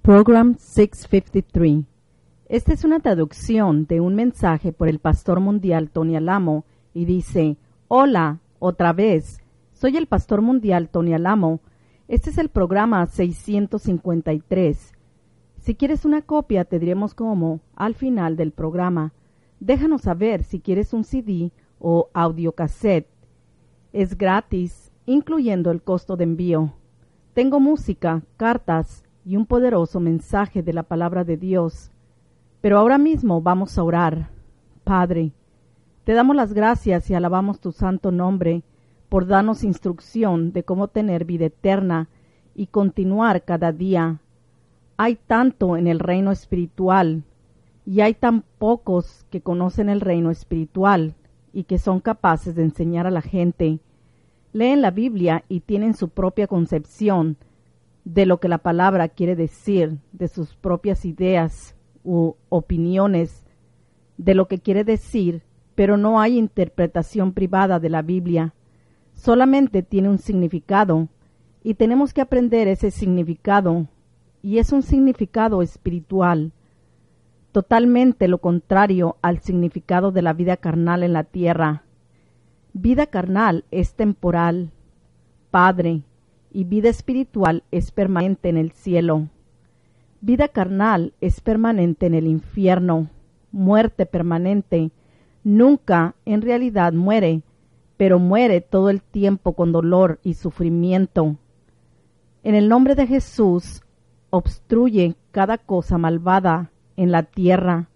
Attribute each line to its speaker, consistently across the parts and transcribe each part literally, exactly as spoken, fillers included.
Speaker 1: Program seiscientos cincuenta y tres. Esta es una traducción de un mensaje por el pastor mundial Tony Alamo y dice: Hola, otra vez. Soy el pastor mundial Tony Alamo. Este es el programa seiscientos cincuenta y tres. Si quieres una copia, te diremos cómo al final del programa. Déjanos saber si quieres un C D o audiocassette. Es gratis, incluyendo el costo de envío. Tengo música, cartas y un poderoso mensaje de la palabra de Dios. Pero ahora mismo vamos a orar. Padre, te damos las gracias y alabamos tu santo nombre por darnos instrucción de cómo tener vida eterna y continuar cada día. Hay tanto en el reino espiritual y hay tan pocos que conocen el reino espiritual y que son capaces de enseñar a la gente. Leen la Biblia y tienen su propia concepción de lo que la palabra quiere decir, de sus propias ideas u opiniones de lo que quiere decir, pero no hay interpretación privada de la Biblia. Solamente tiene un significado y tenemos que aprender ese significado, y es un significado espiritual, totalmente lo contrario al significado de la vida carnal en la tierra. Vida carnal es temporal, Padre, y vida espiritual es permanente en el cielo. Vida carnal es permanente en el infierno. Muerte permanente nunca en realidad muere, pero muere todo el tiempo con dolor y sufrimiento. En el nombre de Jesús, obstruye cada cosa malvada en la tierra,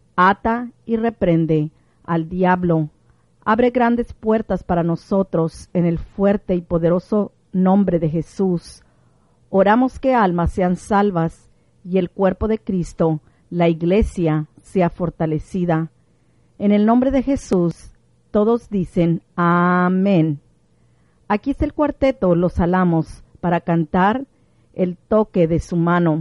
Speaker 1: ata y reprende al diablo. Abre grandes puertas para nosotros en el fuerte y poderoso nombre de Jesús. Oramos que almas sean salvas y el cuerpo de Cristo, la iglesia, sea fortalecida. En el nombre de Jesús, todos dicen amén. Aquí está el cuarteto Los Alamos para cantar El toque de su mano.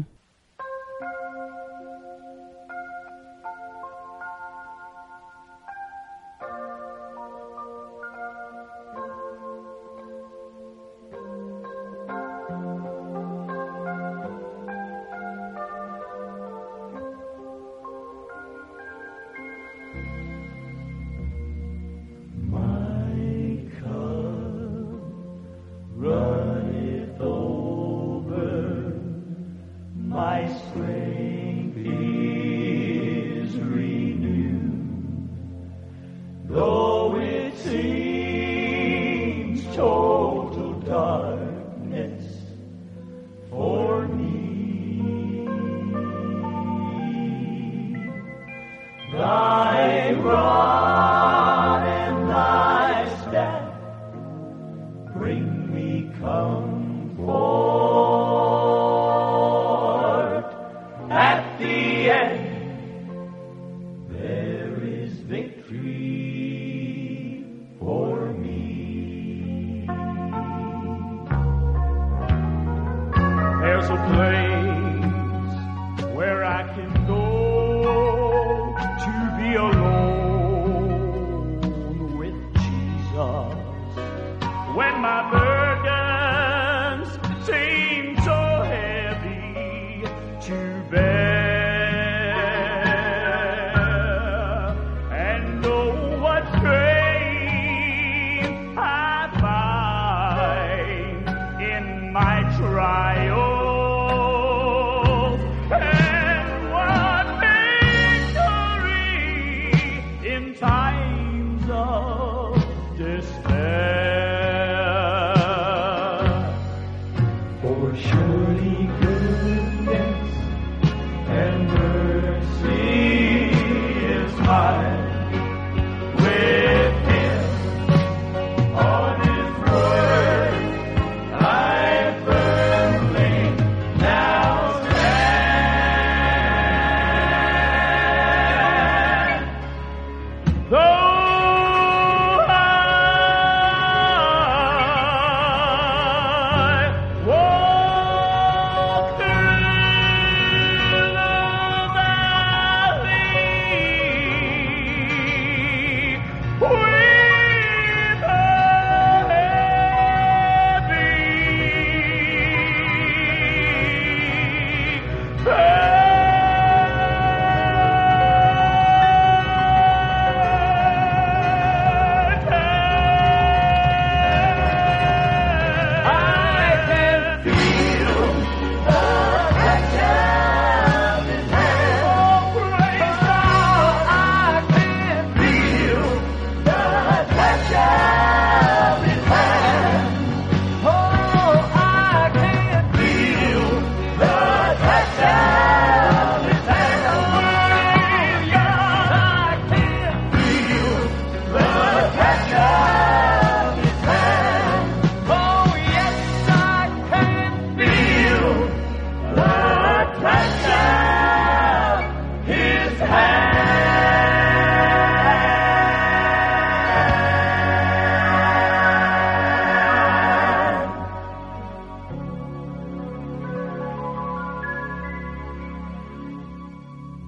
Speaker 2: Trial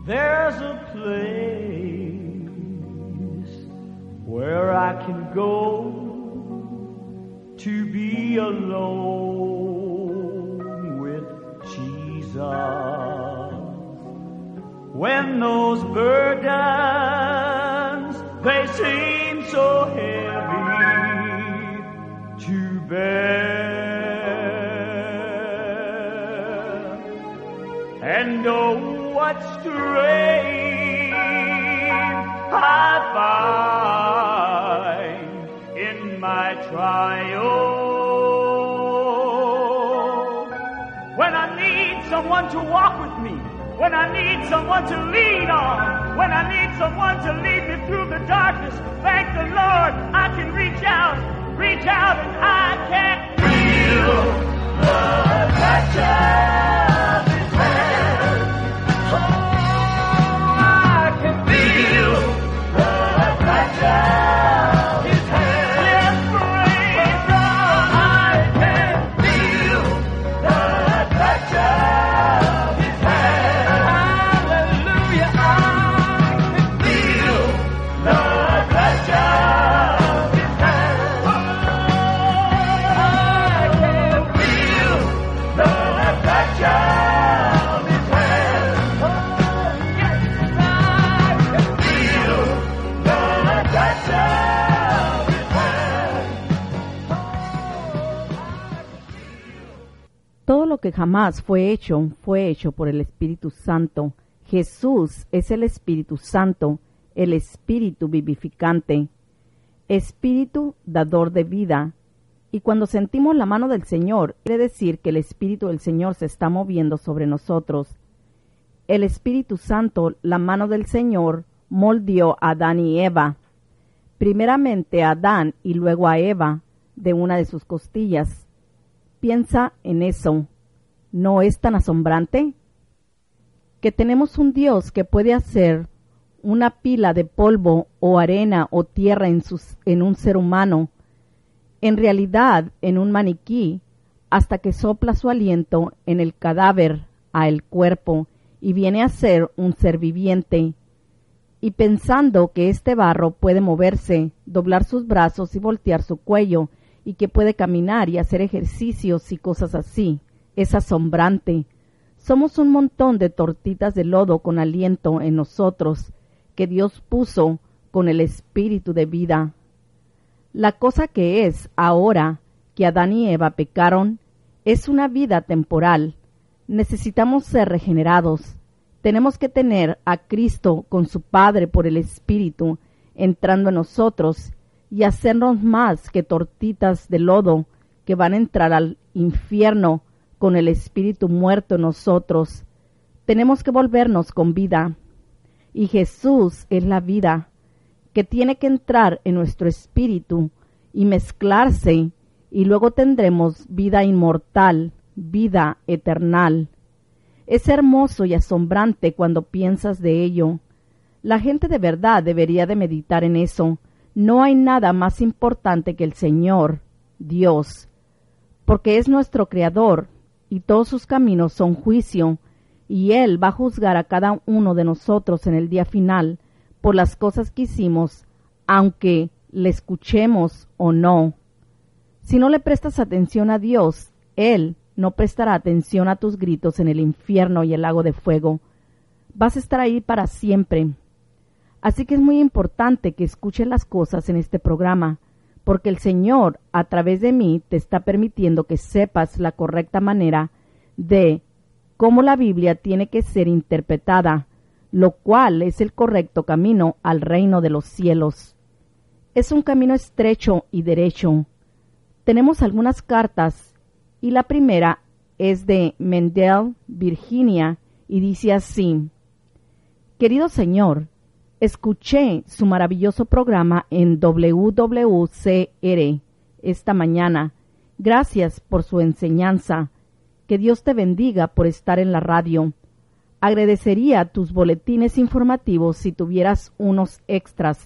Speaker 2: There's a place where I can go to be alone with Jesus. When those burdens, they seem so heavy to bear. And oh, what strength I find in my trial. When I need someone to walk with me, when I need someone to lean on, when I need someone to lead me through the darkness, thank the Lord, I can reach out, reach out, and I can feel the touch of His hand. Oh, I can feel the touch of His hand. Yes, praise God, I can feel the touch of His hand. Hallelujah, I can feel the touch of His hand. Oh, I can feel the touch of His hand. Oh, yes, I can feel the touch of His hand.
Speaker 1: Todo lo que jamás fue hecho, fue hecho por el Espíritu Santo. Jesús es el Espíritu Santo, el Espíritu vivificante, Espíritu dador de vida. Y cuando sentimos la mano del Señor, quiere decir que el Espíritu del Señor se está moviendo sobre nosotros. El Espíritu Santo, la mano del Señor, moldeó a Adán y Eva. Primeramente a Adán y luego a Eva, de una de sus costillas. Piensa en eso. ¿No es tan asombrante? Que tenemos un Dios que puede hacer una pila de polvo o arena o tierra en, sus, en un ser humano, en realidad en un maniquí, hasta que sopla su aliento en el cadáver a el cuerpo y viene a ser un ser viviente. Y pensando que este barro puede moverse, doblar sus brazos y voltear su cuello, y que puede caminar y hacer ejercicios y cosas así, es asombrante. Somos un montón de tortitas de lodo con aliento en nosotros, que Dios puso con el espíritu de vida. La cosa que es ahora que Adán y Eva pecaron es una vida temporal. Necesitamos ser regenerados. Tenemos que tener a Cristo con su Padre por el Espíritu entrando en nosotros y hacernos más que tortitas de lodo que van a entrar al infierno con el Espíritu muerto en nosotros. Tenemos que volvernos con vida. Y Jesús es la vida, que tiene que entrar en nuestro espíritu y mezclarse, y luego tendremos vida inmortal, vida eternal. Es hermoso y asombrante cuando piensas de ello. La gente de verdad debería de meditar en eso. No hay nada más importante que el Señor, Dios, porque es nuestro Creador, y todos sus caminos son juicio, y Él va a juzgar a cada uno de nosotros en el día final por las cosas que hicimos, aunque le escuchemos o no. Si no le prestas atención a Dios, Él no prestará atención a tus gritos en el infierno y el lago de fuego. Vas a estar ahí para siempre. Así que es muy importante que escuches las cosas en este programa, porque el Señor, a través de mí, te está permitiendo que sepas la correcta manera de cómo la Biblia tiene que ser interpretada, lo cual es el correcto camino al reino de los cielos. Es un camino estrecho y derecho. Tenemos algunas cartas, y la primera es de Mendel, Virginia, y dice así: Querido Señor, escuché su maravilloso programa en W W C R esta mañana. Gracias por su enseñanza. Que Dios te bendiga por estar en la radio. Agradecería tus boletines informativos si tuvieras unos extras.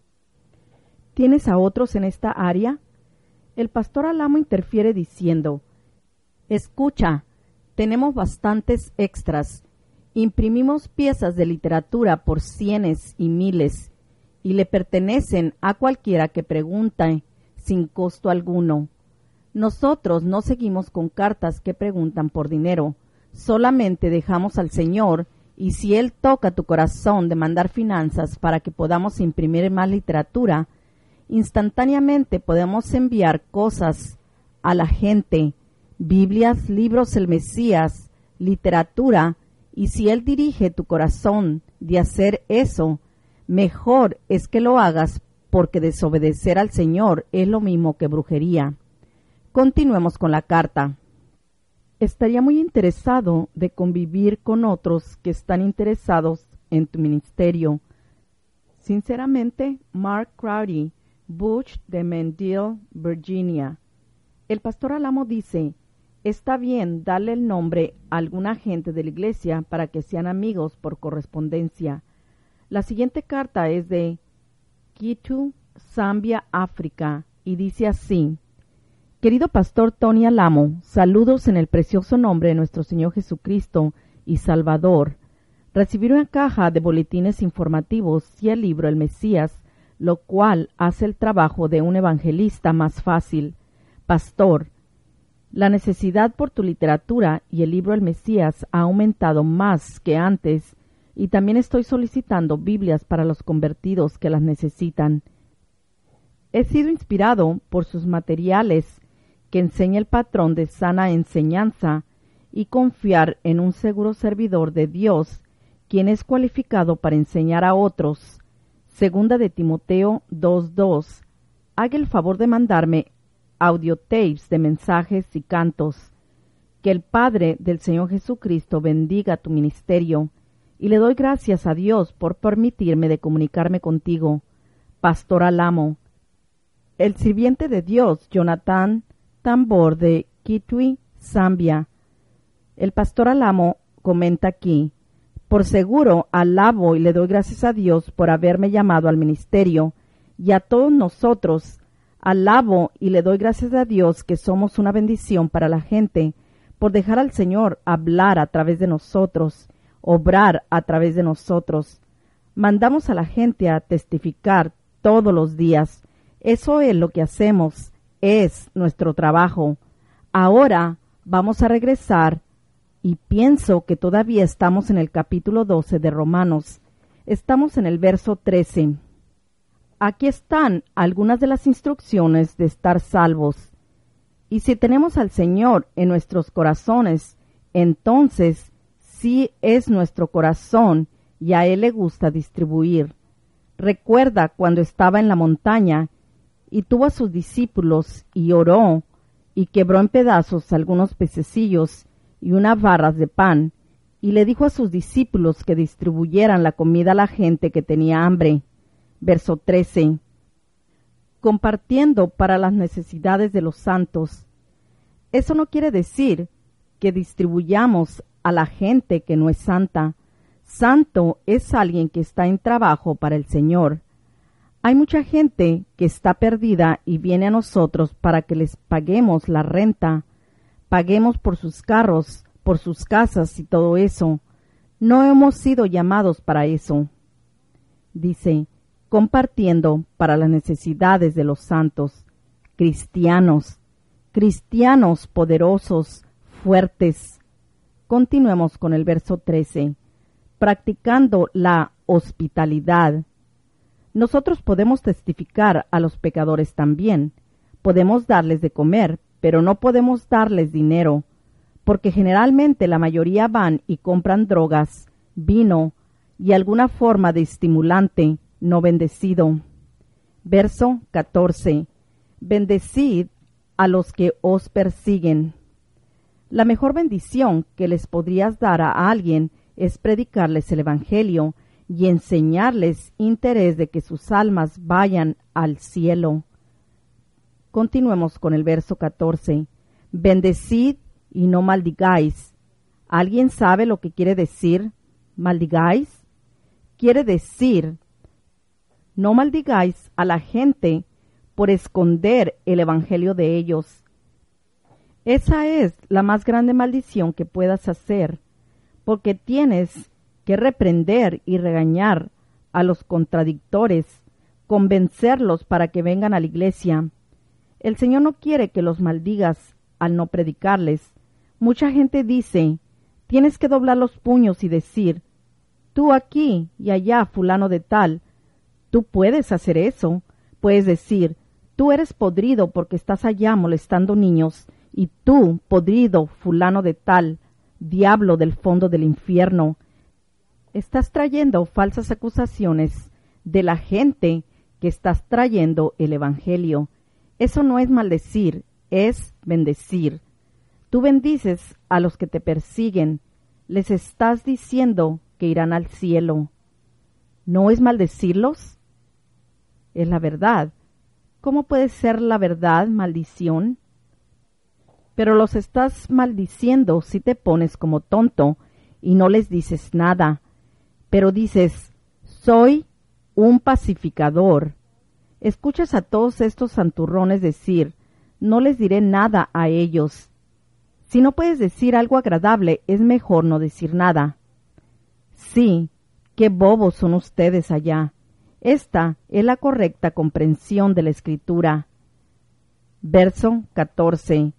Speaker 1: ¿Tienes a otros en esta área? El pastor Alamo interfiere diciendo: Escucha, tenemos bastantes extras. Imprimimos piezas de literatura por cienes y miles y le pertenecen a cualquiera que pregunte sin costo alguno. Nosotros no seguimos con cartas que preguntan por dinero, solamente dejamos al Señor, y si Él toca tu corazón de mandar finanzas para que podamos imprimir más literatura, instantáneamente podemos enviar cosas a la gente, Biblias, libros del Mesías, literatura, y si Él dirige tu corazón de hacer eso, mejor es que lo hagas, porque desobedecer al Señor es lo mismo que brujería. Continuemos con la carta. Estaría muy interesado de convivir con otros que están interesados en tu ministerio. Sinceramente, Mark Crowdy, Bush de Mendel, Virginia. El pastor Alamo dice, está bien darle el nombre a alguna gente de la iglesia para que sean amigos por correspondencia. La siguiente carta es de Quito, Zambia, África, y dice así: Querido pastor Tony Alamo, saludos en el precioso nombre de nuestro Señor Jesucristo y Salvador. Recibí una caja de boletines informativos y el libro El Mesías, lo cual hace el trabajo de un evangelista más fácil. Pastor, la necesidad por tu literatura y el libro El Mesías ha aumentado más que antes, y también estoy solicitando Biblias para los convertidos que las necesitan. He sido inspirado por sus materiales que enseña el patrón de sana enseñanza y confiar en un seguro servidor de Dios, quien es cualificado para enseñar a otros. Segunda de Timoteo dos dos. Haga el favor de mandarme audiotapes de mensajes y cantos. Que el Padre del Señor Jesucristo bendiga tu ministerio, y le doy gracias a Dios por permitirme de comunicarme contigo. Pastor Alamo. El sirviente de Dios, Jonathan Tambor de Kitui, Zambia. El pastor Alamo comenta aquí: por seguro alabo y le doy gracias a Dios por haberme llamado al ministerio, y a todos nosotros alabo y le doy gracias a Dios que somos una bendición para la gente, por dejar al Señor hablar a través de nosotros, obrar a través de nosotros. Mandamos a la gente a testificar todos los días. Eso es lo que hacemos, es nuestro trabajo. Ahora vamos a regresar, y pienso que todavía estamos en el capítulo doce de Romanos. Estamos en el verso trece. Aquí están algunas de las instrucciones de estar salvos. Y si tenemos al Señor en nuestros corazones, entonces sí es nuestro corazón y a Él le gusta distribuir. Recuerda cuando estaba en la montaña y tuvo a sus discípulos y oró y quebró en pedazos algunos pececillos y unas barras de pan, y le dijo a sus discípulos que distribuyeran la comida a la gente que tenía hambre. Verso trece. Compartiendo para las necesidades de los santos. Eso no quiere decir que distribuyamos a la gente que no es santa. Santo es alguien que está en trabajo para el Señor. Hay mucha gente que está perdida y viene a nosotros para que les paguemos la renta, paguemos por sus carros, por sus casas y todo eso. No hemos sido llamados para eso. Dice, compartiendo para las necesidades de los santos, cristianos, cristianos poderosos, fuertes. Continuemos con el verso trece. Practicando la hospitalidad. Nosotros podemos testificar a los pecadores también. Podemos darles de comer, pero no podemos darles dinero, porque generalmente la mayoría van y compran drogas, vino y alguna forma de estimulante no bendecido. Verso catorce. Bendecid a los que os persiguen. La mejor bendición que les podrías dar a alguien es predicarles el Evangelio y enseñarles interés de que sus almas vayan al cielo. Continuemos con el verso catorce. Bendecid y no maldigáis. ¿Alguien sabe lo que quiere decir maldigáis? Quiere decir, no maldigáis a la gente por esconder el Evangelio de ellos. Esa es la más grande maldición que puedas hacer, porque tienes que reprender y regañar a los contradictores, convencerlos para que vengan a la iglesia. El Señor no quiere que los maldigas al no predicarles. Mucha gente dice, tienes que doblar los puños y decir, tú aquí y allá, fulano de tal. Tú puedes hacer eso. Puedes decir, tú eres podrido porque estás allá molestando niños, y tú, podrido, fulano de tal, diablo del fondo del infierno, estás trayendo falsas acusaciones de la gente que estás trayendo el Evangelio. Eso no es maldecir, es bendecir. Tú bendices a los que te persiguen, les estás diciendo que irán al cielo. ¿No es maldecirlos? Es la verdad. ¿Cómo puede ser la verdad maldición? Pero los estás maldiciendo si te pones como tonto y no les dices nada, pero dices, soy un pacificador. Escuchas a todos estos santurrones decir, no les diré nada a ellos. Si no puedes decir algo agradable, es mejor no decir nada. Sí, qué bobos son ustedes allá. Esta es la correcta comprensión de la Escritura. Verso catorce.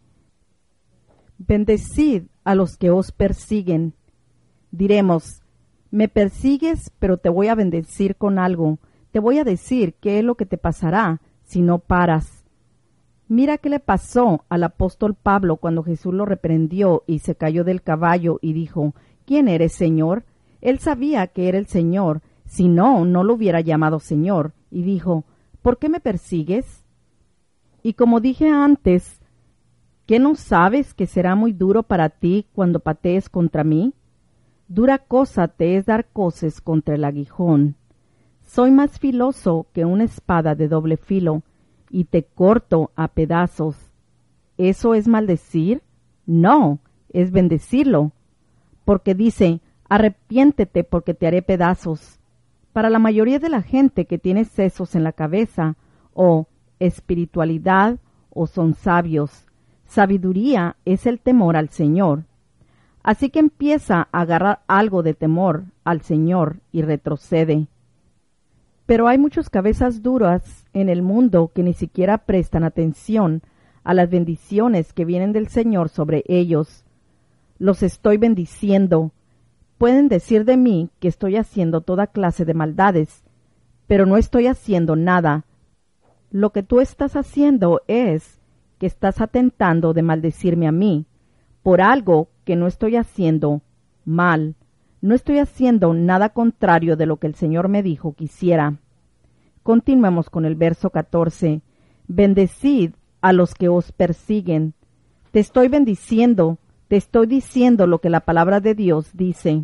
Speaker 1: Bendecid a los que os persiguen. Diremos, me persigues, pero te voy a bendecir con algo. Te voy a decir qué es lo que te pasará si no paras. Mira qué le pasó al apóstol Pablo cuando Jesús lo reprendió y se cayó del caballo y dijo, ¿quién eres, Señor? Él sabía que era el Señor, si no, no lo hubiera llamado Señor, y dijo, ¿por qué me persigues? Y como dije antes, ¿qué no sabes que será muy duro para ti cuando patees contra mí? Dura cosa te es dar coces contra el aguijón. Soy más filoso que una espada de doble filo, y te corto a pedazos. ¿Eso es maldecir? No, es bendecirlo. Porque dice, arrepiéntete porque te haré pedazos. Para la mayoría de la gente que tiene sesos en la cabeza, o espiritualidad, o son sabios, sabiduría es el temor al Señor. Así que empieza a agarrar algo de temor al Señor y retrocede. Pero hay muchas cabezas duras en el mundo que ni siquiera prestan atención a las bendiciones que vienen del Señor sobre ellos. Los estoy bendiciendo. Pueden decir de mí que estoy haciendo toda clase de maldades, pero no estoy haciendo nada. Lo que tú estás haciendo es que estás atentando de maldecirme a mí por algo que no estoy haciendo mal. No estoy haciendo nada contrario de lo que el Señor me dijo que hiciera. Continuemos con el verso catorce. Bendecid a los que os persiguen. Te estoy bendiciendo, te estoy diciendo lo que la palabra de Dios dice.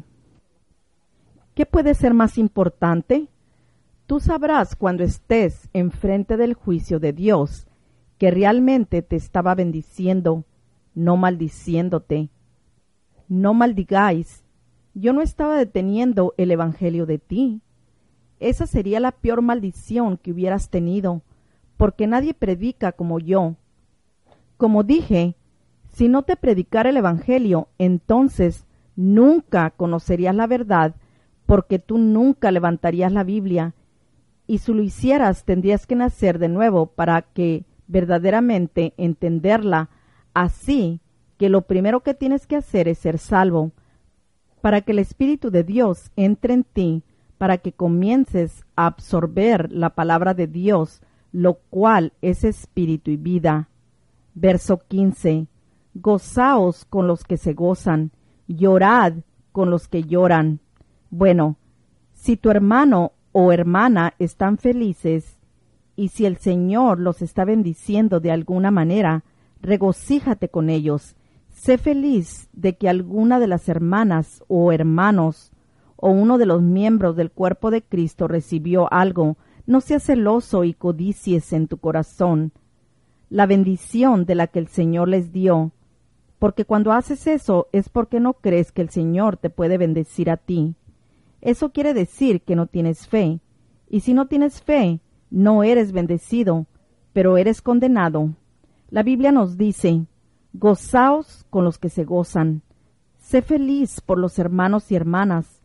Speaker 1: ¿Qué puede ser más importante? Tú sabrás cuando estés enfrente del juicio de Dios que realmente te estaba bendiciendo, no maldiciéndote. No maldigáis. Yo no estaba deteniendo el evangelio de ti. Esa sería la peor maldición que hubieras tenido, porque nadie predica como yo. Como dije, si no te predicara el evangelio, entonces nunca conocerías la verdad, porque tú nunca levantarías la Biblia, y si lo hicieras tendrías que nacer de nuevo para que verdaderamente entenderla. Así que lo primero que tienes que hacer es ser salvo, para que el Espíritu de Dios entre en ti, para que comiences a absorber la palabra de Dios, lo cual es espíritu y vida. Verso quince. Gozaos con los que se gozan, llorad con los que lloran. Bueno, si tu hermano o hermana están felices, y si el Señor los está bendiciendo de alguna manera, regocíjate con ellos. Sé feliz de que alguna de las hermanas o hermanos o uno de los miembros del cuerpo de Cristo recibió algo. No seas celoso y codicies en tu corazón la bendición de la que el Señor les dio, porque cuando haces eso es porque no crees que el Señor te puede bendecir a ti. Eso quiere decir que no tienes fe, y si no tienes fe, no eres bendecido, pero eres condenado. La Biblia nos dice, gozaos con los que se gozan. Sé feliz por los hermanos y hermanas,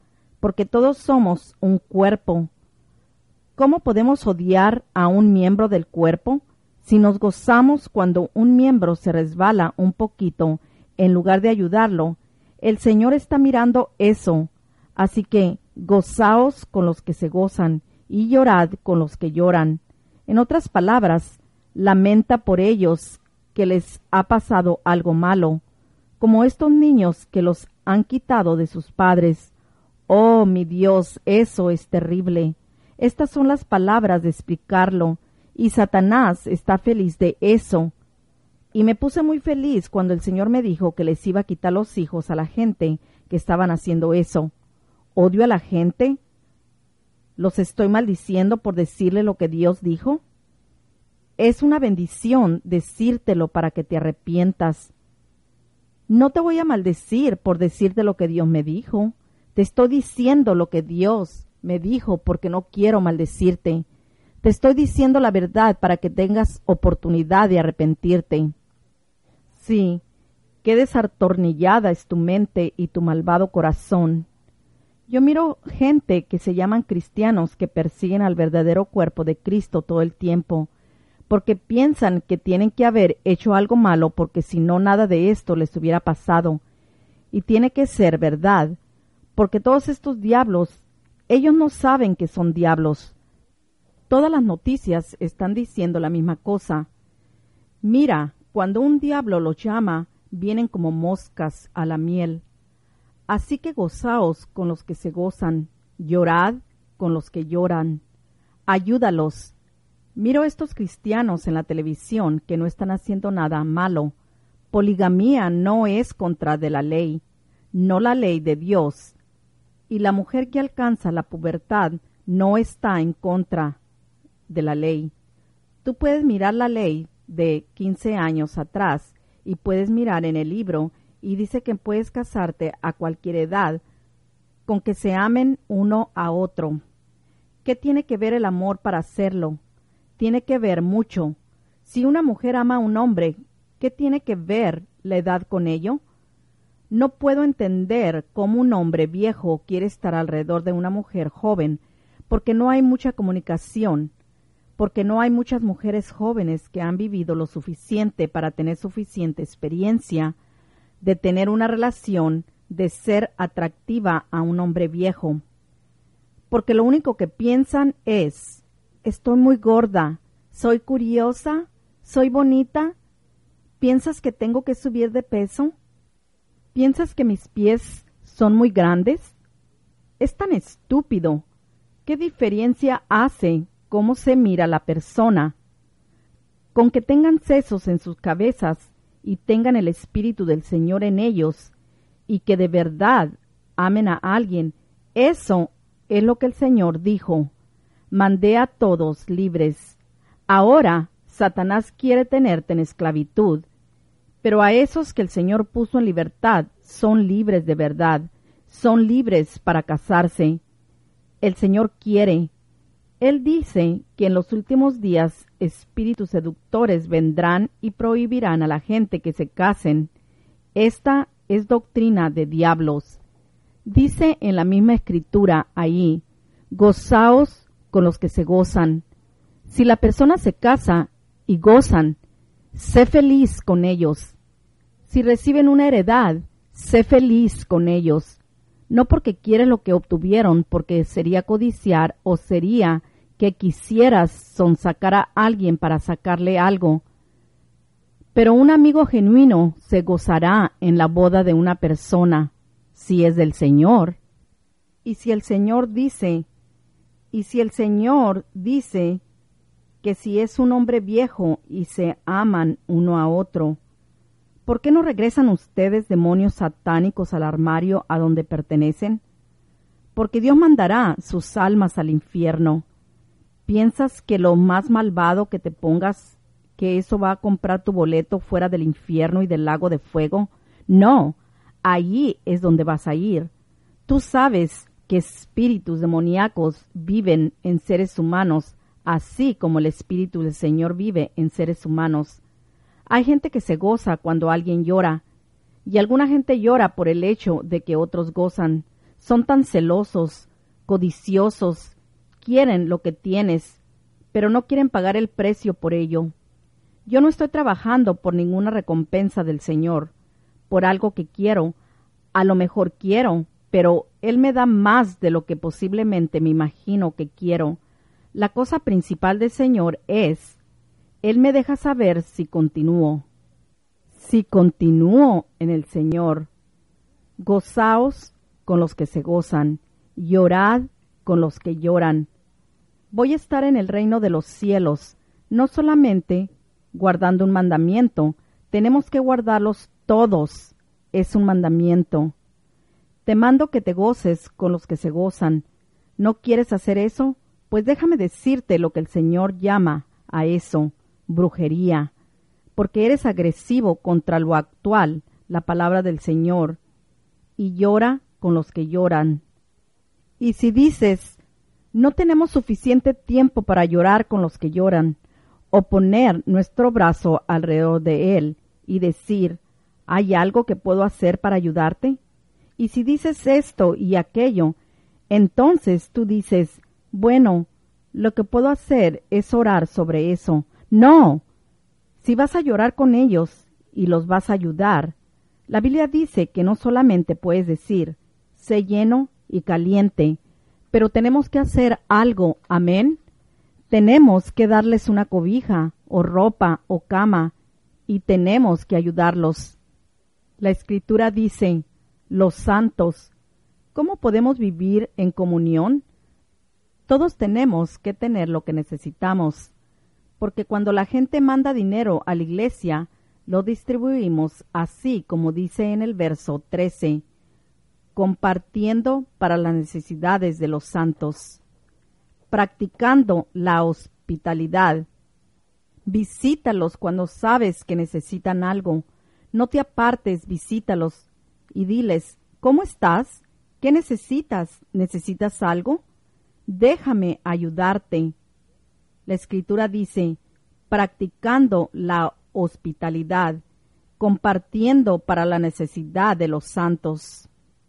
Speaker 1: porque todos somos un cuerpo. ¿Cómo podemos odiar a un miembro del cuerpo si nos gozamos cuando un miembro se resbala un poquito en lugar de ayudarlo? El Señor está mirando eso, así que gozaos con los que se gozan y llorad con los que lloran. En otras palabras, lamenta por ellos que les ha pasado algo malo, como estos niños que los han quitado de sus padres. Oh, mi Dios, eso es terrible. Estas son las palabras de explicarlo, y Satanás está feliz de eso. Y me puse muy feliz cuando el Señor me dijo que les iba a quitar los hijos a la gente que estaban haciendo eso. ¿Odio a la gente? ¿Los estoy maldiciendo por decirle lo que Dios dijo? Es una bendición decírtelo para que te arrepientas. No te voy a maldecir por decirte lo que Dios me dijo. Te estoy diciendo lo que Dios me dijo porque no quiero maldecirte. Te estoy diciendo la verdad para que tengas oportunidad de arrepentirte. Sí, qué desartornillada es tu mente y tu malvado corazón. Yo miro gente que se llaman cristianos que persiguen al verdadero cuerpo de Cristo todo el tiempo, porque piensan que tienen que haber hecho algo malo porque si no nada de esto les hubiera pasado. Y tiene que ser verdad, porque todos estos diablos, ellos no saben que son diablos. Todas las noticias están diciendo la misma cosa. Mira, cuando un diablo los llama, vienen como moscas a la miel. Así que gozaos con los que se gozan, llorad con los que lloran. Ayúdalos. Miro a estos cristianos en la televisión que no están haciendo nada malo. Poligamía no es contra de la ley, no la ley de Dios. Y la mujer que alcanza la pubertad no está en contra de la ley. Tú puedes mirar la ley de quince años atrás y puedes mirar en el libro y dice que puedes casarte a cualquier edad con que se amen uno a otro. ¿Qué tiene que ver el amor para hacerlo? Tiene que ver mucho. Si una mujer ama a un hombre, ¿qué tiene que ver la edad con ello? No puedo entender cómo un hombre viejo quiere estar alrededor de una mujer joven, porque no hay mucha comunicación, porque no hay muchas mujeres jóvenes que han vivido lo suficiente para tener suficiente experiencia de tener una relación, de ser atractiva a un hombre viejo. Porque lo único que piensan es, estoy muy gorda, soy curiosa, soy bonita, ¿piensas que tengo que subir de peso? ¿Piensas que mis pies son muy grandes? Es tan estúpido. ¿Qué diferencia hace cómo se mira la persona? Con que tengan sesos en sus cabezas y tengan el Espíritu del Señor en ellos, y que de verdad amen a alguien, eso es lo que el Señor dijo. Mandé a todos libres. Ahora Satanás quiere tenerte en esclavitud, pero a esos que el Señor puso en libertad son libres de verdad, son libres para casarse. El Señor quiere. Él dice que en los últimos días espíritus seductores vendrán y prohibirán a la gente que se casen. Esta es doctrina de diablos. Dice en la misma escritura ahí, gozaos con los que se gozan. Si la persona se casa y gozan, sé feliz con ellos. Si reciben una heredad, sé feliz con ellos. No porque quieres lo que obtuvieron, porque sería codiciar o sería que quisieras sonsacar a alguien para sacarle algo. Pero un amigo genuino se gozará en la boda de una persona, si es del Señor. Y si el Señor dice, y si el Señor dice que si es un hombre viejo y se aman uno a otro, ¿por qué no regresan ustedes, demonios satánicos, al armario a donde pertenecen? Porque Dios mandará sus almas al infierno. ¿Piensas que lo más malvado que te pongas, que eso va a comprar tu boleto fuera del infierno y del lago de fuego? No, allí es donde vas a ir. Tú sabes que espíritus demoníacos viven en seres humanos, así como el Espíritu del Señor vive en seres humanos. Hay gente que se goza cuando alguien llora, y alguna gente llora por el hecho de que otros gozan. Son tan celosos, codiciosos, quieren lo que tienes, pero no quieren pagar el precio por ello. Yo no estoy trabajando por ninguna recompensa del Señor, por algo que quiero. A lo mejor quiero, pero Él me da más de lo que posiblemente me imagino que quiero. La cosa principal del Señor es, Él me deja saber si continúo. Si continúo en el Señor, gozaos con los que se gozan, llorad con los que lloran. Voy a estar en el reino de los cielos, no solamente guardando un mandamiento, tenemos que guardarlos todos, es un mandamiento. Te mando que te goces con los que se gozan. ¿No quieres hacer eso? Pues déjame decirte lo que el Señor llama a eso, brujería, porque eres agresivo contra lo actual, la palabra del Señor, y llora con los que lloran. Y si dices, no tenemos suficiente tiempo para llorar con los que lloran, o poner nuestro brazo alrededor de él y decir, ¿hay algo que puedo hacer para ayudarte? Y si dices esto y aquello, entonces tú dices, bueno, lo que puedo hacer es orar sobre eso. No, si vas a llorar con ellos y los vas a ayudar, la Biblia dice que no solamente puedes decir, sé lleno y caliente, pero tenemos que hacer algo, amén. Tenemos que darles una cobija, o ropa, o cama, y tenemos que ayudarlos. La Escritura dice, los santos, ¿cómo podemos vivir en comunión? Todos tenemos que tener lo que necesitamos, porque cuando la gente manda dinero a la iglesia, lo distribuimos así como dice en el verso trece, compartiendo para las necesidades de los santos, practicando la hospitalidad. Visítalos cuando sabes que necesitan algo. No te apartes, visítalos y diles, ¿cómo estás? ¿Qué necesitas? ¿Necesitas algo? Déjame ayudarte. La Escritura dice, practicando la hospitalidad, compartiendo para la necesidad de los santos.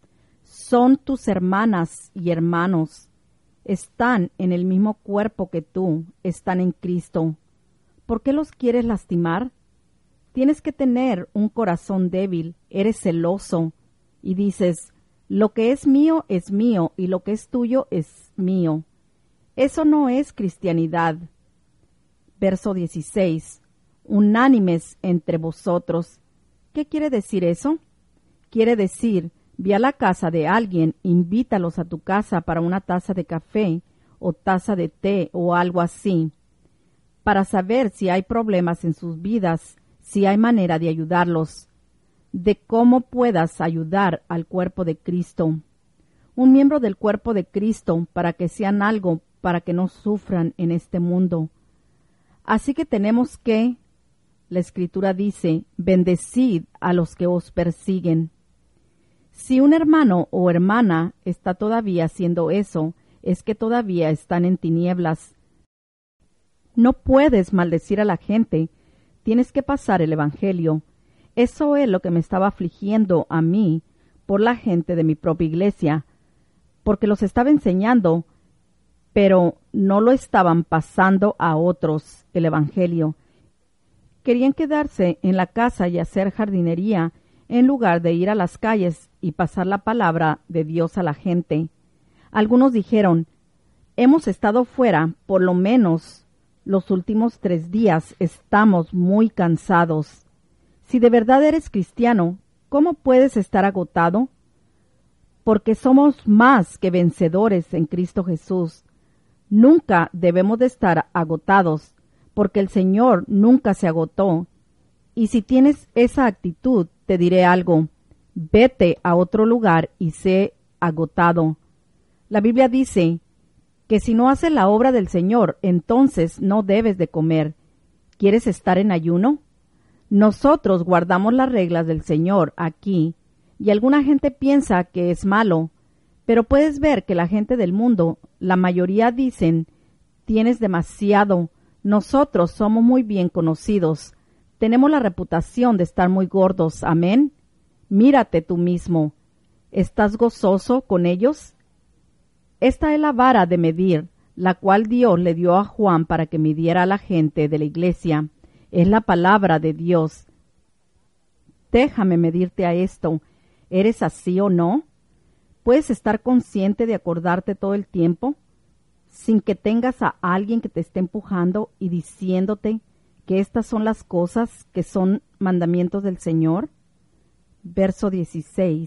Speaker 1: Son tus hermanas y hermanos. Están en el mismo cuerpo que tú, están en Cristo. ¿Por qué los quieres lastimar? Tienes que tener un corazón débil, eres celoso y dices, lo que es mío es mío y lo que es tuyo es mío. Eso no es cristianidad. Verso dieciséis. Unánimes entre vosotros. ¿Qué quiere decir eso? Quiere decir, ve a la casa de alguien, invítalos a tu casa para una taza de café o taza de té o algo así, para saber si hay problemas en sus vidas, si hay manera de ayudarlos, de cómo puedas ayudar al cuerpo de Cristo. Un miembro del cuerpo de Cristo para que sean algo, para que no sufran en este mundo. Así que tenemos que, la Escritura dice, bendecid a los que os persiguen. Si un hermano o hermana está todavía haciendo eso, es que todavía están en tinieblas. No puedes maldecir a la gente, tienes que pasar el Evangelio. Eso es lo que me estaba afligiendo a mí por la gente de mi propia iglesia, porque los estaba enseñando, pero no lo estaban pasando a otros el Evangelio. Querían quedarse en la casa y hacer jardinería en lugar de ir a las calles y pasar la palabra de Dios a la gente. Algunos dijeron, hemos estado fuera por lo menos los últimos tres días, estamos muy cansados. Si de verdad eres cristiano, ¿cómo puedes estar agotado? Porque somos más que vencedores en Cristo Jesús. Nunca debemos de estar agotados, porque el Señor nunca se agotó. Y si tienes esa actitud, te diré algo, vete a otro lugar y sé agotado. La Biblia dice que si no haces la obra del Señor, entonces no debes de comer. ¿Quieres estar en ayuno? Nosotros guardamos las reglas del Señor aquí, y alguna gente piensa que es malo, pero puedes ver que la gente del mundo, la mayoría dicen, tienes demasiado, nosotros somos muy bien conocidos, tenemos la reputación de estar muy gordos, amén. Mírate tú mismo. ¿Estás gozoso con ellos? Esta es la vara de medir, la cual Dios le dio a Juan para que midiera a la gente de la iglesia. Es la palabra de Dios. Déjame medirte a esto. ¿Eres así o no? ¿Puedes estar consciente de acordarte todo el tiempo, sin que tengas a alguien que te esté empujando y diciéndote que estas son las cosas que son mandamientos del Señor? Verso dieciséis.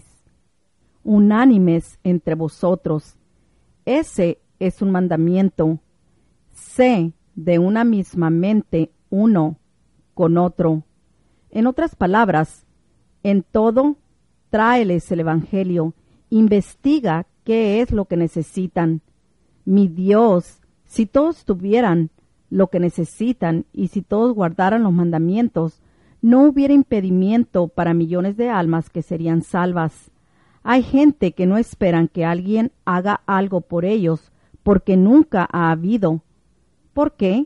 Speaker 1: Unánimes entre vosotros. Ese es un mandamiento. Sé de una misma mente uno con otro. En otras palabras, en todo, tráeles el Evangelio. Investiga qué es lo que necesitan. Mi Dios, si todos tuvieran lo que necesitan y si todos guardaran los mandamientos, no hubiera impedimento para millones de almas que serían salvas. Hay gente que no esperan que alguien haga algo por ellos, porque nunca ha habido. ¿Por qué?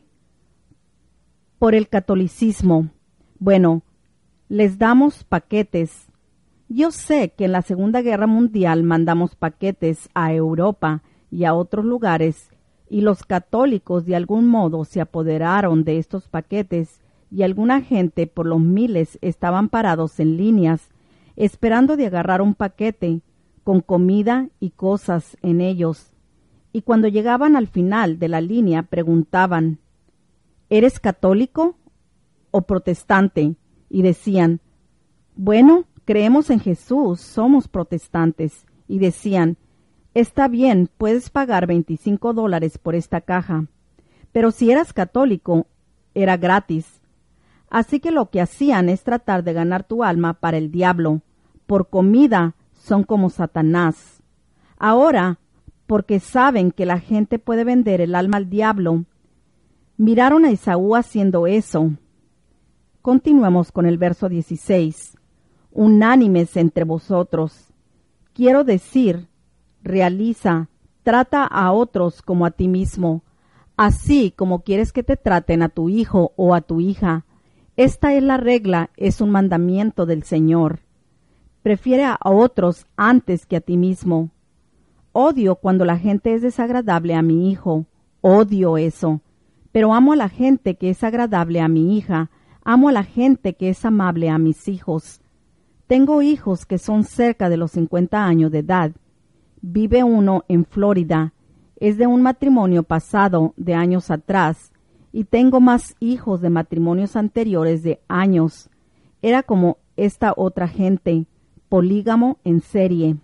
Speaker 1: Por el catolicismo. Bueno, les damos paquetes. Yo sé que en la Segunda Guerra Mundial mandamos paquetes a Europa y a otros lugares, y los católicos de algún modo se apoderaron de estos paquetes, y alguna gente por los miles estaban parados en líneas, esperando de agarrar un paquete con comida y cosas en ellos. Y cuando llegaban al final de la línea preguntaban, ¿eres católico o protestante? Y decían, bueno, creemos en Jesús, somos protestantes. Y decían, está bien, puedes pagar veinticinco dólares por esta caja. Pero si eras católico, era gratis. Así que lo que hacían es tratar de ganar tu alma para el diablo. Por comida son como Satanás. Ahora, porque saben que la gente puede vender el alma al diablo, miraron a Esaú haciendo eso. Continuemos con el verso dieciséis. Unánimes entre vosotros. Quiero decir, realiza, trata a otros como a ti mismo, así como quieres que te traten a tu hijo o a tu hija. Esta es la regla, es un mandamiento del Señor. Prefiere a otros antes que a ti mismo. Odio cuando la gente es desagradable a mi hijo. Odio eso. Pero amo a la gente que es agradable a mi hija. Amo a la gente que es amable a mis hijos. Tengo hijos que son cerca de los cincuenta años de edad. Vive uno en Florida. Es de un matrimonio pasado de años atrás. Y tengo más hijos de matrimonios anteriores de años. Era como esta otra gente, polígamo en serie.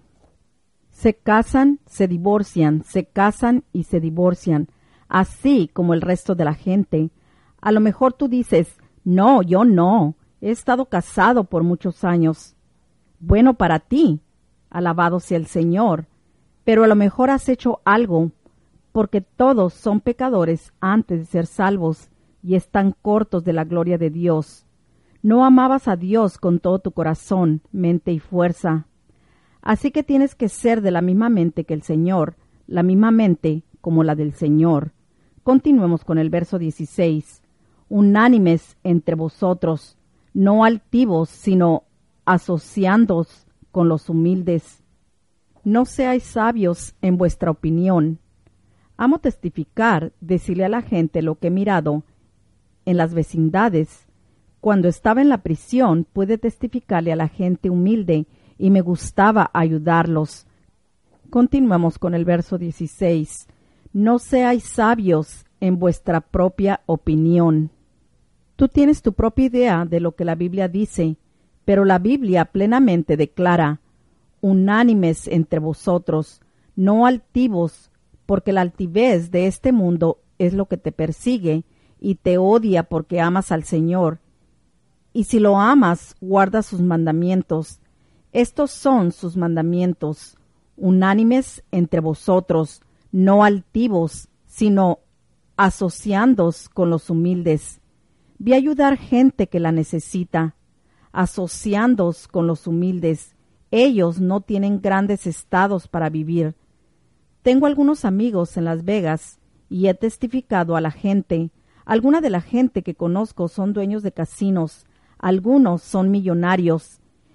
Speaker 1: Se casan, se divorcian, se casan y se divorcian, así como el resto de la gente. A lo mejor tú dices, no, yo no, he estado casado por muchos años. Bueno para ti, alabado sea el Señor, pero a lo mejor has hecho algo, porque todos son pecadores antes de ser salvos y están cortos de la gloria de Dios. No amabas a Dios con todo tu corazón, mente y fuerza. Así que tienes que ser de la misma mente que el Señor, la misma mente como la del Señor. Continuemos con el verso dieciséis. Unánimes entre vosotros, no altivos, sino asociándoos con los humildes. No seáis sabios en vuestra opinión. Amo testificar, decirle a la gente lo que he mirado en las vecindades. Cuando estaba en la prisión, pude testificarle a la gente humilde y me gustaba ayudarlos. Continuamos con el verso dieciséis. No seáis sabios en vuestra propia opinión. Tú tienes tu propia idea de lo que la Biblia dice, pero la Biblia plenamente declara, unánimes entre vosotros, no altivos, porque la altivez de este mundo es lo que te persigue y te odia porque amas al Señor. Y si lo amas, guarda sus mandamientos. Estos son sus mandamientos, unánimes entre vosotros, no altivos, sino asociándoos con los humildes. Vi ayudar gente que la necesita, asociándoos con los humildes. Ellos no tienen grandes estados para vivir. Tengo algunos amigos en Las Vegas y he testificado a la gente. Alguna de la gente que conozco son dueños de casinos, algunos son millonarios.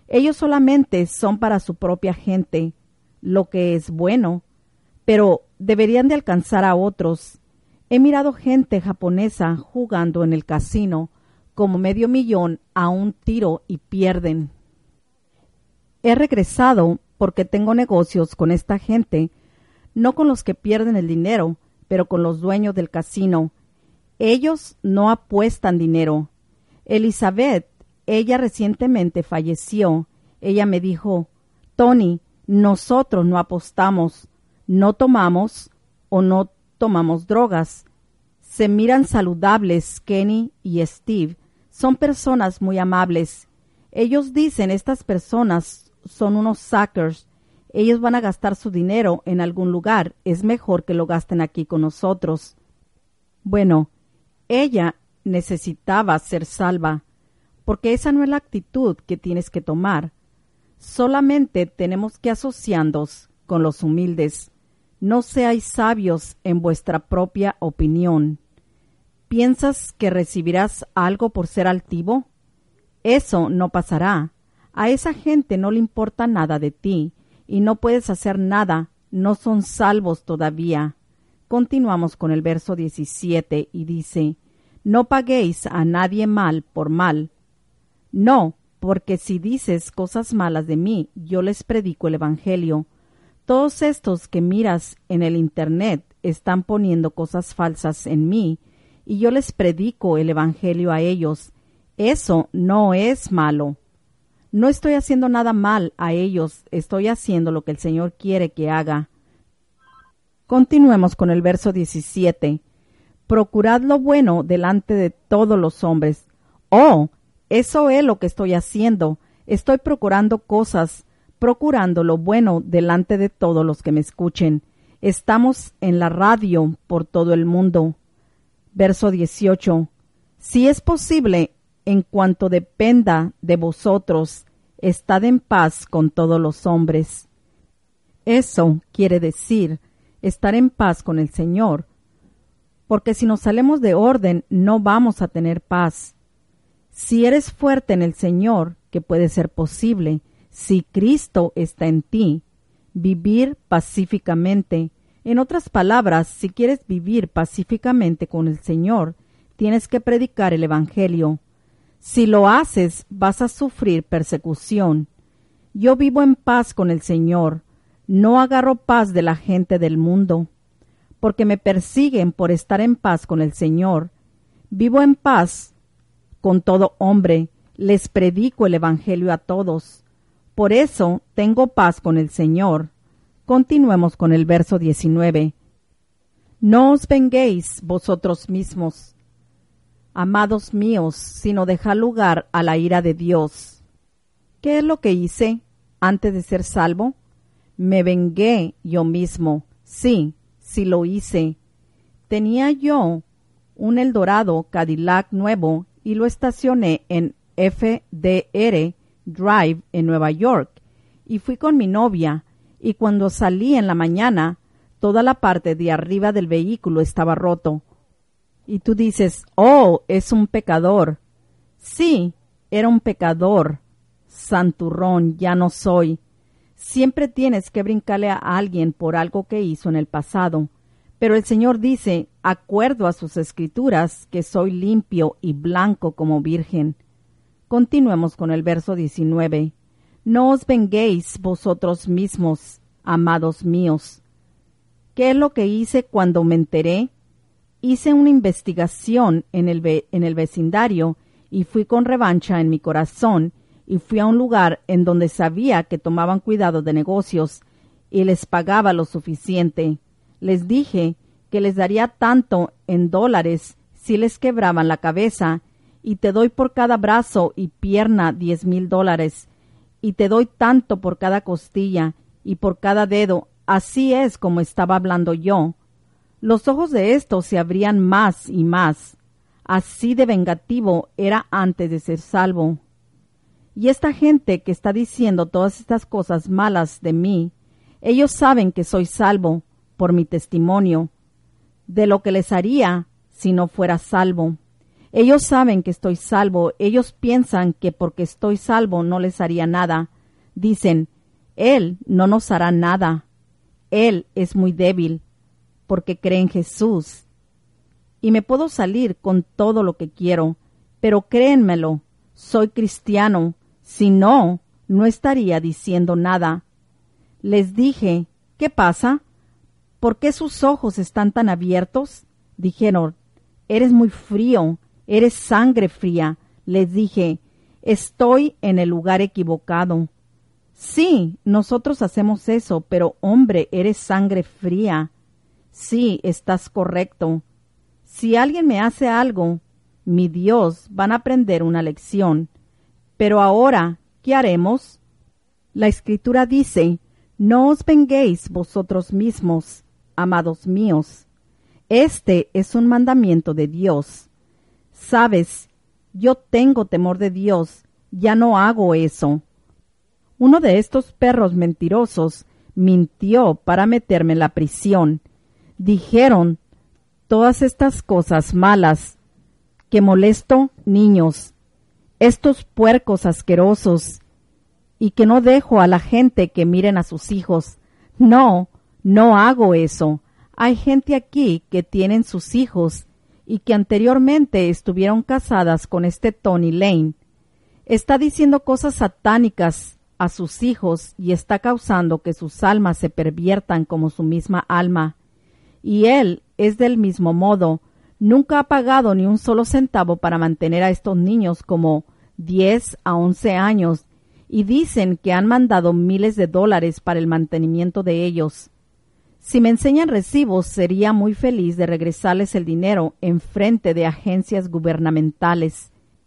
Speaker 1: Ellos solamente son para su propia gente, lo que es bueno, pero deberían de alcanzar a otros. He mirado gente japonesa jugando en el casino como medio millón a un tiro y pierden. He regresado porque tengo negocios con esta gente, no con los que pierden el dinero, pero con los dueños del casino. Ellos no apuestan dinero. Elizabeth, ella recientemente falleció. Ella me dijo, Tony, nosotros no apostamos, no tomamos o no tomamos drogas. Se miran saludables, Kenny y Steve. Son personas muy amables. Ellos dicen, estas personas son unos suckers. Ellos van a gastar su dinero en algún lugar. Es mejor que lo gasten aquí con nosotros. Bueno, ella necesitaba ser salva, porque esa no es la actitud que tienes que tomar. Solamente tenemos que asociarnos con los humildes. No seáis sabios en vuestra propia opinión. ¿Piensas que recibirás algo por ser altivo? Eso no pasará. A esa gente no le importa nada de ti, y no puedes hacer nada. No son salvos todavía. Continuamos con el verso diecisiete y dice, no paguéis a nadie mal por mal. No, porque si dices cosas malas de mí, yo les predico el Evangelio. Todos estos que miras en el Internet están poniendo cosas falsas en mí, y yo les predico el Evangelio a ellos. Eso no es malo. No estoy haciendo nada mal a ellos, estoy haciendo lo que el Señor quiere que haga. Continuemos con el verso diecisiete. Procurad lo bueno delante de todos los hombres. Oh, eso es lo que estoy haciendo. Estoy procurando cosas, procurando lo bueno delante de todos los que me escuchen. Estamos en la radio por todo el mundo. Verso dieciocho. Si es posible, en cuanto dependa de vosotros, estad en paz con todos los hombres. Eso quiere decir estar en paz con el Señor, porque si nos salimos de orden no vamos a tener paz. Si eres fuerte en el Señor, que puede ser posible, si Cristo está en ti, vivir pacíficamente. En otras palabras, si quieres vivir pacíficamente con el Señor, tienes que predicar el Evangelio. Si lo haces, vas a sufrir persecución. Yo vivo en paz con el Señor. No agarro paz de la gente del mundo, porque me persiguen por estar en paz con el Señor. Vivo en paz con todo hombre. Les predico el Evangelio a todos. Por eso tengo paz con el Señor. Continuemos con el verso diecinueve. No os venguéis vosotros mismos, amados míos, sino dejad lugar a la ira de Dios. ¿Qué es lo que hice antes de ser salvo? Me vengué yo mismo. Sí, sí lo hice. Tenía yo un Eldorado Cadillac nuevo y lo estacioné en F D R Drive en Nueva York y fui con mi novia, y cuando salí en la mañana, toda la parte de arriba del vehículo estaba roto. Y tú dices, oh, es un pecador. Sí, era un pecador. Santurrón, ya no soy. Siempre tienes que brincarle a alguien por algo que hizo en el pasado. Pero el Señor dice, acuerdo a sus escrituras, que soy limpio y blanco como virgen. Continuemos con el verso diecinueve. No os venguéis vosotros mismos, amados míos. ¿Qué es lo que hice cuando me enteré? Hice una investigación en el, ve- en el vecindario y fui con revancha en mi corazón y fui a un lugar en donde sabía que tomaban cuidado de negocios y les pagaba lo suficiente. Les dije que les daría tanto en dólares si les quebraban la cabeza, y te doy por cada brazo y pierna diez mil dólares, y te doy tanto por cada costilla y por cada dedo. Así es como estaba hablando yo. Los ojos de estos se abrían más y más. Así de vengativo era antes de ser salvo. Y esta gente que está diciendo todas estas cosas malas de mí, ellos saben que soy salvo por mi testimonio, de lo que les haría si no fuera salvo. Ellos saben que estoy salvo. Ellos piensan que porque estoy salvo no les haría nada. Dicen, Él no nos hará nada. Él es muy débil porque cree en Jesús. Y me puedo salir con todo lo que quiero, pero créenmelo, soy cristiano. Si no, no estaría diciendo nada. Les dije, ¿qué pasa? ¿Por qué sus ojos están tan abiertos? Dijeron, eres muy frío, eres sangre fría. Les dije, estoy en el lugar equivocado. Sí, nosotros hacemos eso, pero hombre, eres sangre fría. Sí, estás correcto. Si alguien me hace algo, mi Dios, van a aprender una lección. Pero ahora, ¿qué haremos? La Escritura dice, no os venguéis vosotros mismos, amados míos. Este es un mandamiento de Dios. Sabes, yo tengo temor de Dios, ya no hago eso. Uno de estos perros mentirosos mintió para meterme en la prisión. Dijeron todas estas cosas malas, que molesto niños, estos puercos asquerosos, y que no dejo a la gente que miren a sus hijos. No, no hago eso. Hay gente aquí que tienen sus hijos y que anteriormente estuvieron casadas con este Tony Lane. Está diciendo cosas satánicas a sus hijos y está causando que sus almas se perviertan como su misma alma. Y él es del mismo modo. Nunca ha pagado ni un solo centavo para mantener a estos niños como diez a once años y dicen que han mandado miles de dólares para el mantenimiento de ellos. Si me enseñan recibos, sería muy feliz de regresarles el dinero en frente de agencias gubernamentales.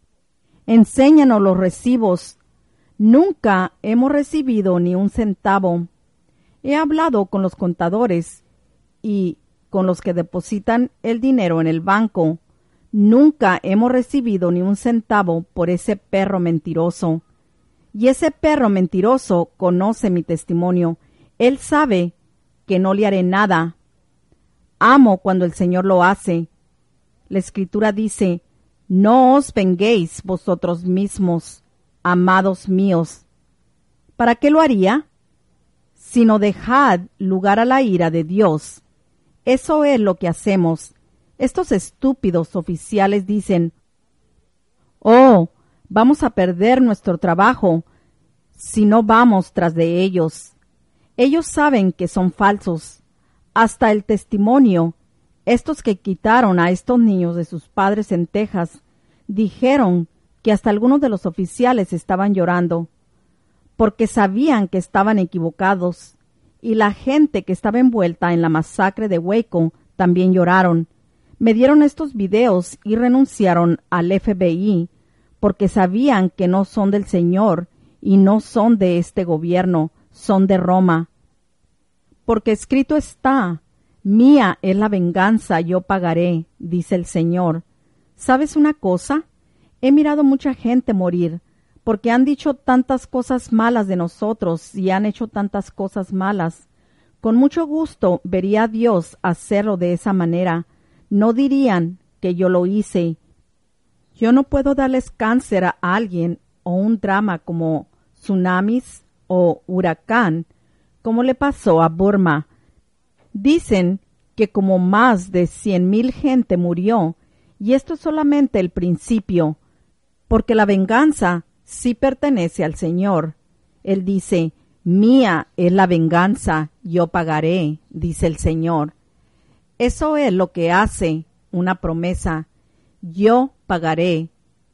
Speaker 1: Enséñanos los recibos. Nunca hemos recibido ni un centavo. He hablado con los contadores y con los que depositan el dinero en el banco. Nunca hemos recibido ni un centavo por ese perro mentiroso. Y ese perro mentiroso conoce mi testimonio. Él sabe que no le haré nada. Amo cuando el Señor lo hace. La Escritura dice, no os venguéis vosotros mismos, amados míos. ¿Para qué lo haría? Sino dejad lugar a la ira de Dios. Eso es lo que hacemos. Estos estúpidos oficiales dicen, oh, vamos a perder nuestro trabajo si no vamos tras de ellos. Ellos saben que son falsos. Hasta el testimonio, estos que quitaron a estos niños de sus padres en Texas, dijeron que hasta algunos de los oficiales estaban llorando, porque sabían que estaban equivocados, y la gente que estaba envuelta en la masacre de Waco también lloraron. Me dieron estos videos y renunciaron al F B I, porque sabían que no son del Señor y no son de este gobierno, son de Roma. Porque escrito está, mía es la venganza, yo pagaré, dice el Señor. ¿Sabes una cosa? He mirado mucha gente morir, porque han dicho tantas cosas malas de nosotros y han hecho tantas cosas malas. Con mucho gusto vería a Dios hacerlo de esa manera. No dirían que yo lo hice. Yo no puedo darles cáncer a alguien o un drama como tsunamis o huracán, como le pasó a Burma. Dicen que como más de cien mil gente murió, y esto es solamente el principio, porque la venganza sí pertenece al Señor. Él dice, mía es la venganza, yo pagaré, dice el Señor. Eso es lo que hace una promesa, yo pagaré.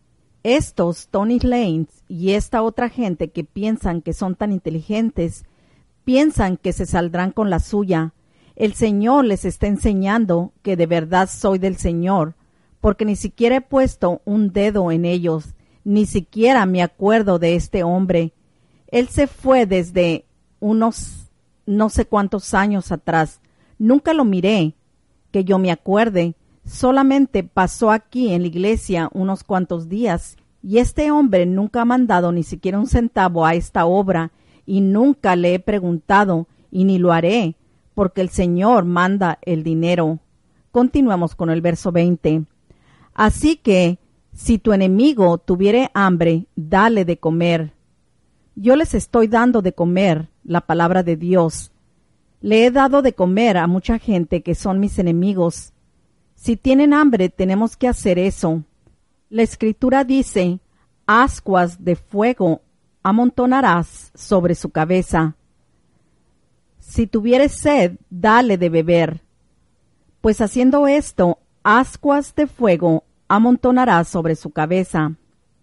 Speaker 1: Estos Tony Lanes y esta otra gente que piensan que son tan inteligentes, piensan que se saldrán con la suya. El Señor les está enseñando que de verdad soy del Señor, porque ni siquiera he puesto un dedo en ellos, ni siquiera me acuerdo de este hombre. Él se fue desde unos no sé cuántos años atrás. Nunca lo miré, que yo me acuerde. Solamente pasó aquí en la iglesia unos cuantos días, y este hombre nunca ha mandado ni siquiera un centavo a esta obra, y nunca le he preguntado, y ni lo haré, porque el Señor manda el dinero. Continuamos con el verso veinte. Así que, Si tu enemigo tuviere hambre, dale de comer. Yo les estoy dando de comer la palabra de Dios. Le he dado de comer a mucha gente que son mis enemigos. Si tienen hambre, tenemos que hacer eso. La Escritura dice, ascuas de fuego amontonarás sobre su cabeza. Si tuvieres sed, dale de beber. Pues haciendo esto, ascuas de fuego amontonarás sobre su cabeza.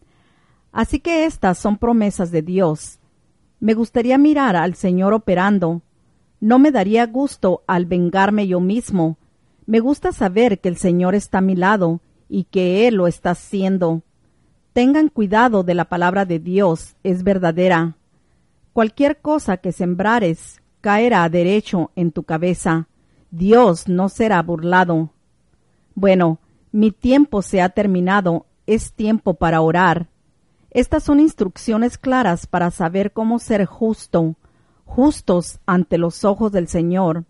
Speaker 1: Así que estas son promesas de Dios. Me gustaría mirar al Señor operando. No me daría gusto al vengarme yo mismo. Me gusta saber que el Señor está a mi lado y que Él lo está haciendo. Tengan cuidado de la palabra de Dios, es verdadera. Cualquier cosa que sembrares caerá derecho en tu cabeza. Dios no será burlado. Bueno, mi tiempo se ha terminado. Es tiempo para orar. Estas son instrucciones claras para saber cómo ser justo, justos ante los ojos del Señor.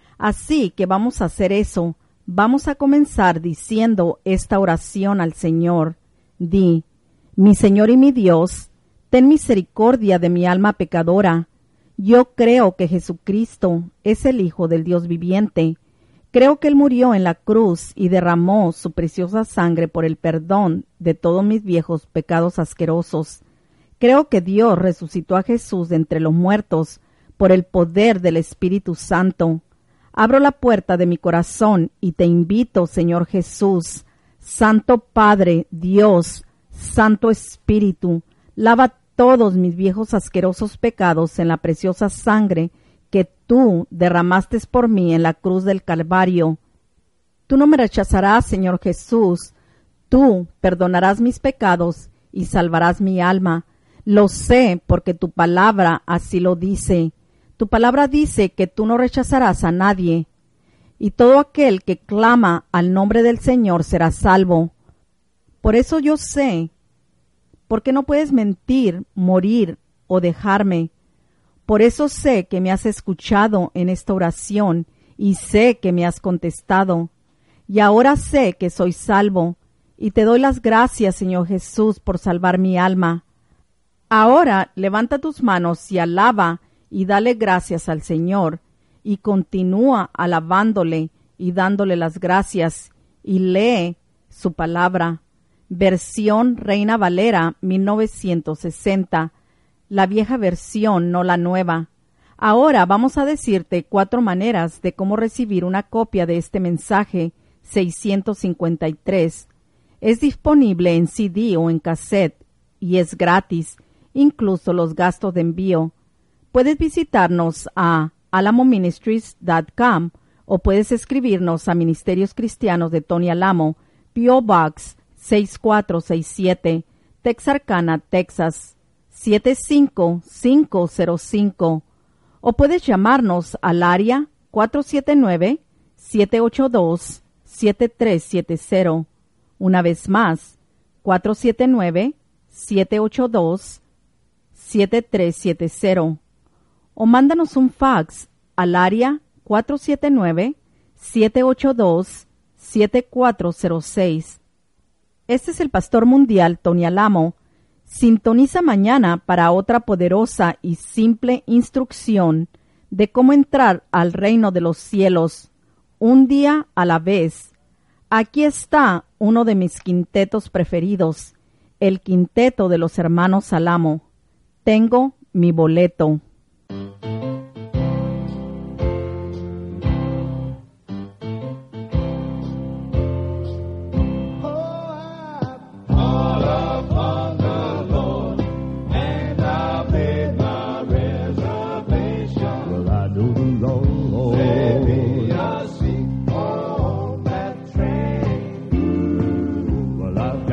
Speaker 1: Así que vamos a hacer eso. Vamos a comenzar diciendo esta oración al Señor. Di, mi Señor y mi Dios, ten misericordia de mi alma pecadora. Yo creo que Jesucristo es el Hijo del Dios viviente. Creo que Él murió en la cruz y derramó su preciosa sangre por el perdón de todos mis viejos pecados asquerosos. Creo que Dios resucitó a Jesús de entre los muertos por el poder del Espíritu Santo. Abro la puerta de mi corazón y te invito, Señor Jesús, Santo Padre, Dios, Santo Espíritu, lava todos mis viejos asquerosos pecados en la preciosa sangre que tú derramaste por mí en la cruz del Calvario. Tú no me rechazarás, Señor Jesús. Tú perdonarás mis pecados y salvarás mi alma. Lo sé porque tu palabra así lo dice. Tu palabra dice que tú no rechazarás a nadie. Y todo aquel que clama al nombre del Señor será salvo. Por eso yo sé, porque no puedes mentir, morir o dejarme. Por eso sé que me has escuchado en esta oración y sé que me has contestado. Y ahora sé que soy salvo y te doy las gracias, Señor Jesús, por salvar mi alma. Ahora levanta tus manos y alaba y dale gracias al Señor y continúa alabándole y dándole las gracias y lee su palabra. Versión Reina Valera mil novecientos sesenta. La vieja versión, no la nueva. Ahora vamos a decirte cuatro maneras de cómo recibir una copia de este mensaje seiscientos cincuenta y tres. Es disponible en C D o en cassette y es gratis, incluso los gastos de envío. Puedes visitarnos a alamo ministries punto com o puedes escribirnos a Ministerios Cristianos de Tony Alamo, P O Box seis cuatro seis siete, Texarkana, Texas siete cinco cinco cero cinco, o puedes llamarnos al área cuatro siete nueve, siete ocho dos, siete tres siete cero. Una vez más, cuatro siete nueve, siete ocho dos, siete tres siete cero. O mándanos un fax al área cuatro siete nueve, siete ocho dos, siete cuatro cero seis. Este es el Pastor Mundial Tony Alamo. Sintoniza mañana para otra poderosa y simple instrucción de cómo entrar al reino de los cielos, un día a la vez. Aquí está uno de mis quintetos preferidos, el quinteto de los hermanos Alamo. Tengo mi boleto.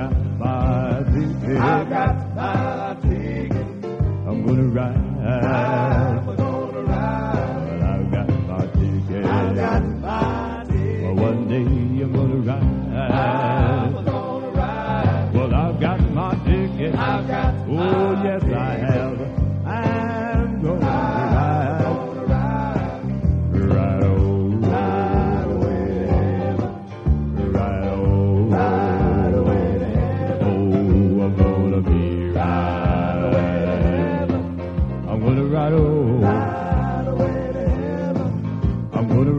Speaker 3: I've got my ticket. I'm gonna ride.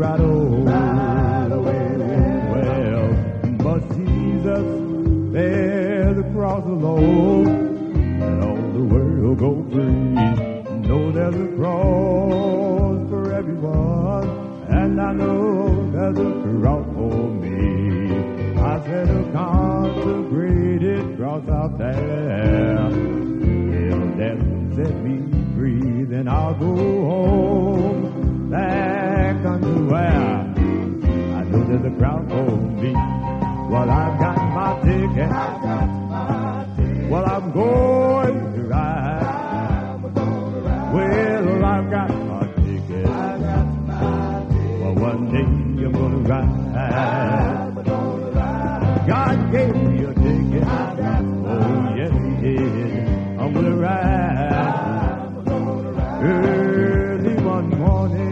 Speaker 3: ride away.
Speaker 4: Ride away.
Speaker 3: Well, but Jesus bear the cross alone, and all the world go free. Know there's a cross for everyone, and I know there's a cross for me. I said a consecrated cross out there. Till death set me free, then I'll go home, back unto where I know there's a cross for me. Well, I've got my ticket.
Speaker 4: I've got my ticket.
Speaker 3: Well, I'm going to ride.
Speaker 4: I'm gonna ride.
Speaker 3: Well, I've got my ticket.
Speaker 4: I've got my ticket.
Speaker 3: Well, one day I'm gonna ride.
Speaker 4: I'm gonna ride.
Speaker 3: God gave me a ticket.
Speaker 4: I've got my
Speaker 3: Oh, yes, He did. I'm gonna ride.
Speaker 4: I'm gonna ride.
Speaker 3: Early one morning.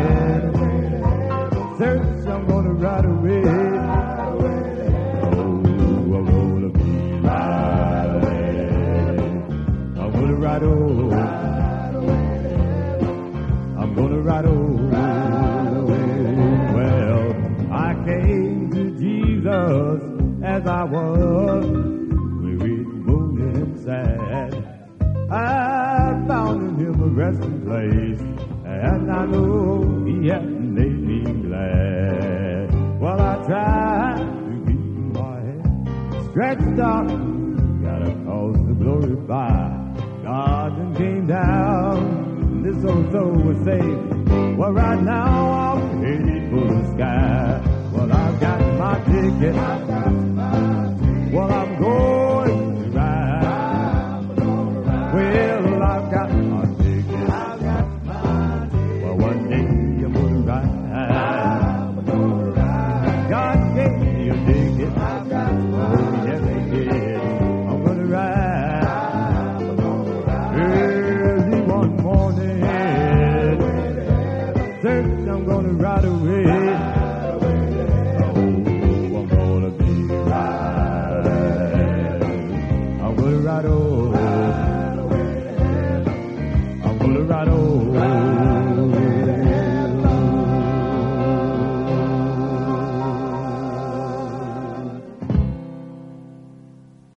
Speaker 3: Search, I'm gonna ride away. Oh, I'm gonna be riding. I'm gonna ride away. I'm gonna ride away. Well, I came to Jesus as I was, weary, wounded, and sad. I found in Him a resting place, and I know He has made me glad. Well, I tried to keep my head stretched out, got a cause to glorify God, and came down. This old soul was saved. Well, right now I'm headed for the sky. Well, I've got my ticket.